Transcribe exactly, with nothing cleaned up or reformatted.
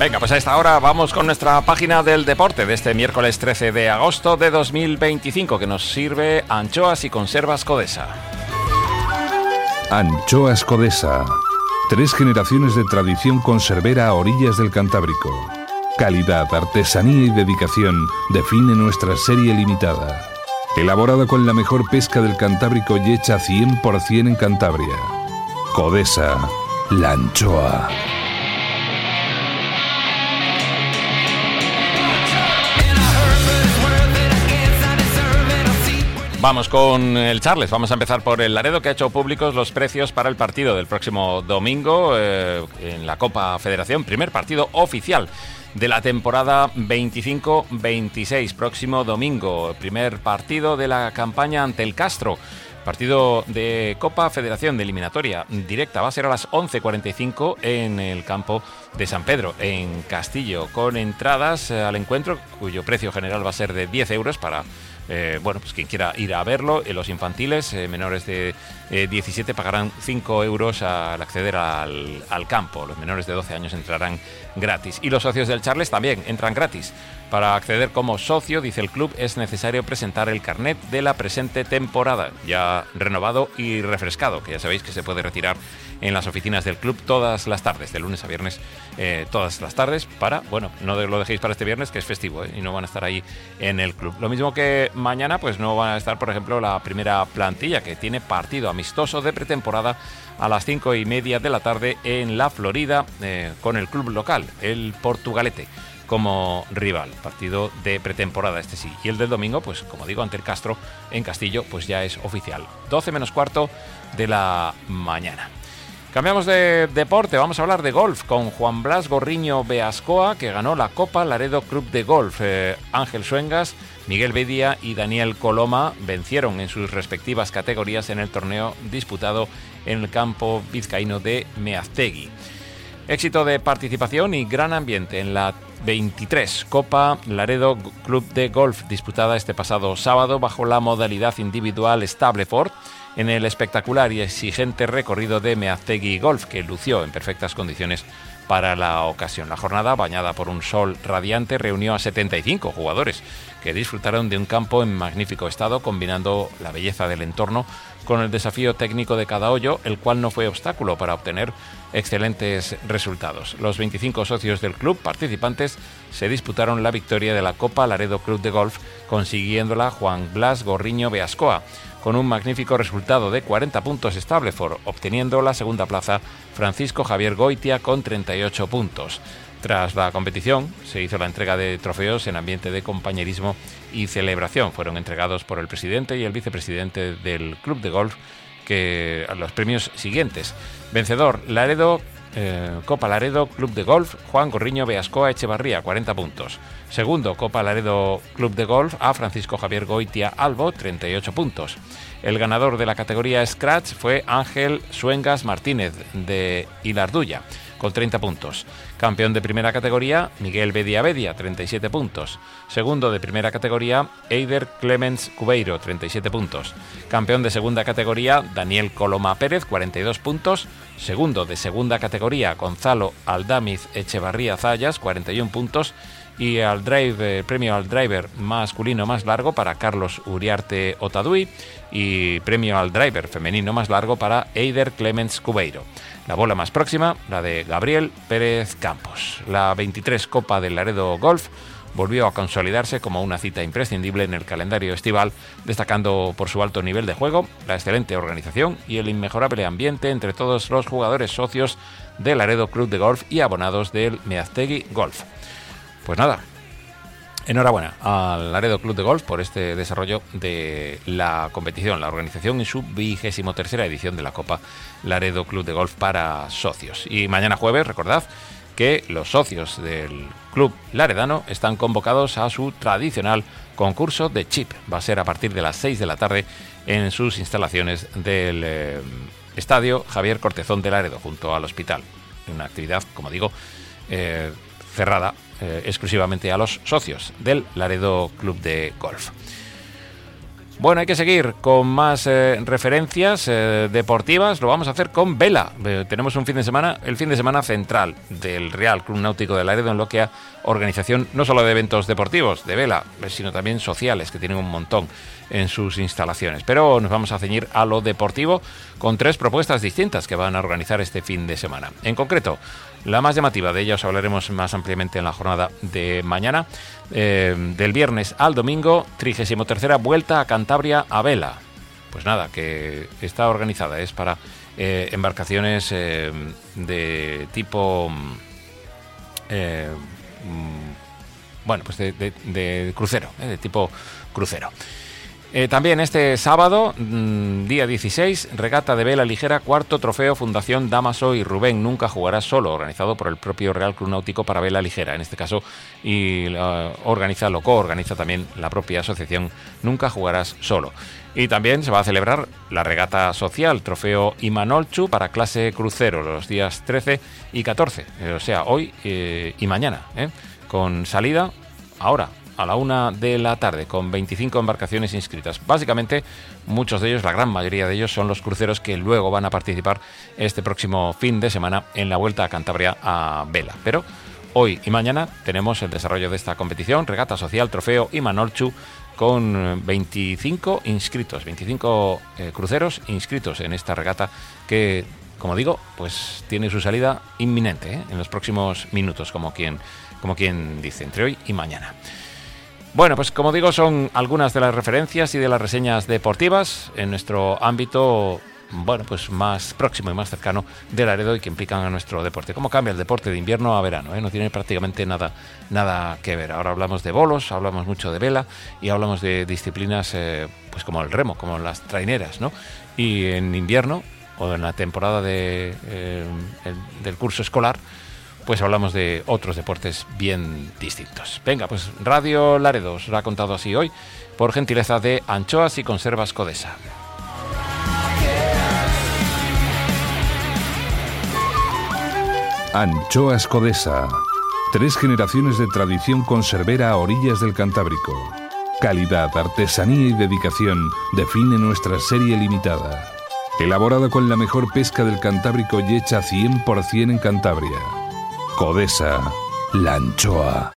Venga, pues a esta hora vamos con nuestra página del deporte de este miércoles trece de agosto de dos mil veinticinco, que nos sirve Anchoas y Conservas Codesa. Anchoas Codesa. Tres generaciones de tradición conservera a orillas del Cantábrico. Calidad, artesanía y dedicación define nuestra serie limitada. Elaborada con la mejor pesca del Cantábrico y hecha cien por ciento en Cantabria. Codesa, la anchoa. Vamos con el Charles, vamos a empezar por el Laredo, que ha hecho públicos los precios para el partido del próximo domingo eh, en la Copa Federación, primer partido oficial de la temporada veinticinco veintiséis, próximo domingo, primer partido de la campaña ante el Castro. Partido de Copa Federación de eliminatoria directa, va a ser a las once cuarenta y cinco en el campo de San Pedro, en Castillo, con entradas al encuentro cuyo precio general va a ser de diez euros para Eh, bueno, pues quien quiera ir a verlo. En los infantiles, eh, menores de eh, diecisiete, pagarán cinco euros al acceder al, al campo. Los menores de doce años entrarán gratis. Y los socios del Charles también entran gratis. Para acceder como socio, dice el club, es necesario presentar el carnet de la presente temporada, ya renovado y refrescado, que ya sabéis que se puede retirar en las oficinas del club todas las tardes, de lunes a viernes, eh, todas las tardes, para, bueno, no lo dejéis para este viernes, que es festivo, ¿eh? Y no van a estar ahí en el club. Lo mismo que mañana, pues no van a estar, por ejemplo, la primera plantilla, que tiene partido amistoso de pretemporada a las cinco y media de la tarde en la Florida, eh, con el club local, el Portugalete, como rival. Partido de pretemporada este sí. Y el del domingo, pues como digo, ante el Castro en Castillo, pues ya es oficial. doce menos cuarto de la mañana. Cambiamos de deporte, vamos a hablar de golf con Juan Blas Gorriño Beascoa, que ganó la Copa Laredo Club de Golf. Eh, Ángel Suengas, Miguel Bedia y Daniel Coloma vencieron en sus respectivas categorías en el torneo disputado en el campo vizcaíno de Meaztegui. Éxito de participación y gran ambiente en la veintitrés Copa Laredo Club de Golf, disputada este pasado sábado bajo la modalidad individual Stableford, en el espectacular y exigente recorrido de Meaztegui Golf, que lució en perfectas condiciones para la ocasión. La jornada, bañada por un sol radiante, reunió a setenta y cinco jugadores que disfrutaron de un campo en magnífico estado, combinando la belleza del entorno con el desafío técnico de cada hoyo, el cual no fue obstáculo para obtener excelentes resultados. Los veinticinco socios del club participantes se disputaron la victoria de la Copa Laredo Club de Golf, consiguiéndola Juan Blas Gorriño Beascoa, con un magnífico resultado de cuarenta puntos Stableford, obteniendo la segunda plaza Francisco Javier Goitia con treinta y ocho puntos. Tras la competición, se hizo la entrega de trofeos en ambiente de compañerismo y celebración. Fueron entregados por el presidente y el vicepresidente del club de golf, que los premios siguientes: vencedor Laredo, eh, Copa Laredo Club de Golf, Juan Gorriño Beascoa Echevarría, cuarenta puntos. Segundo, Copa Laredo Club de Golf, a Francisco Javier Goitia Albo, treinta y ocho puntos. El ganador de la categoría Scratch fue Ángel Suengas Martínez, de Hilarduya, con treinta puntos. Campeón de primera categoría, Miguel Bedia Bedia, treinta y siete puntos. Segundo de primera categoría, Eider Clemens Cubeiro, treinta y siete puntos. Campeón de segunda categoría, Daniel Coloma Pérez, cuarenta y dos puntos. Segundo de segunda categoría, Gonzalo Aldamiz Echevarría Zayas, cuarenta y uno puntos. Y al drive, eh, premio al driver masculino más largo para Carlos Uriarte Otadui, y premio al driver femenino más largo para Eider Clemens Cubeiro. La bola más próxima, la de Gabriel Pérez Campos. La veintitrés Copa del Laredo Golf volvió a consolidarse como una cita imprescindible en el calendario estival, destacando por su alto nivel de juego, la excelente organización y el inmejorable ambiente entre todos los jugadores socios del Laredo Club de Golf y abonados del Meaztegui Golf. Pues nada, enhorabuena al Laredo Club de Golf por este desarrollo de la competición, la organización en su vigésimo tercera edición de la Copa Laredo Club de Golf para socios. Y mañana jueves, recordad que los socios del club laredano están convocados a su tradicional concurso de chip. Va a ser a partir de las seis de la tarde en sus instalaciones del eh, estadio Javier Cortezón de Laredo, junto al hospital. Una actividad, como digo, eh, cerrada Eh, exclusivamente a los socios del Laredo Club de Golf. Bueno, hay que seguir con más eh, referencias eh, deportivas. Lo vamos a hacer con vela. Eh, tenemos un fin de semana, el fin de semana central del Real Club Náutico de Laredo, en lo que a organización no solo de eventos deportivos, de vela, sino también sociales, que tienen un montón en sus instalaciones. Pero nos vamos a ceñir a lo deportivo con tres propuestas distintas que van a organizar este fin de semana. En concreto, la más llamativa, de ella os hablaremos más ampliamente en la jornada de mañana, eh, del viernes al domingo, trigésima tercera Vuelta a Cantabria a vela. Pues nada, que está organizada, es para eh, embarcaciones eh, de tipo, eh, bueno, pues de, de, de crucero, eh, de tipo crucero. Eh, también este sábado, mmm, día dieciséis, regata de vela ligera, cuarto trofeo Fundación Damaso y Rubén Nunca Jugarás Solo, organizado por el propio Real Club Náutico para vela ligera, en este caso, y uh, organiza, lo co-organiza también la propia asociación Nunca Jugarás Solo. Y también se va a celebrar la regata social, trofeo Imanolchu para clase crucero, los días trece y catorce, eh, o sea, hoy eh, y mañana, eh, con salida ahora, a la una de la tarde, con veinticinco embarcaciones inscritas. Básicamente, muchos de ellos, la gran mayoría de ellos, son los cruceros que luego van a participar este próximo fin de semana en la Vuelta a Cantabria a vela. Pero hoy y mañana tenemos el desarrollo de esta competición, regata social, trofeo Imanolchu, con veinticinco inscritos, veinticinco eh, cruceros inscritos en esta regata que, como digo, pues tiene su salida inminente, ¿eh? en los próximos minutos, como quien, como quien dice, entre hoy y mañana. Bueno, pues como digo, son algunas de las referencias y de las reseñas deportivas en nuestro ámbito, bueno, pues más próximo y más cercano de Laredo y que implican a nuestro deporte. ¿Cómo cambia el deporte de invierno a verano? ¿eh? No tiene prácticamente nada, nada que ver. Ahora hablamos de bolos, hablamos mucho de vela y hablamos de disciplinas eh, pues como el remo, como las traineras, ¿no? Y en invierno o en la temporada de, eh, el, del curso escolar, pues hablamos de otros deportes bien distintos. Venga, pues Radio Laredo os lo ha contado así hoy, por gentileza de Anchoas y Conservas Codesa. Anchoas Codesa. Tres generaciones de tradición conservera a orillas del Cantábrico. Calidad, artesanía y dedicación define nuestra serie limitada. Elaborada con la mejor pesca del Cantábrico y hecha cien por ciento en Cantabria. Codesa, la anchoa.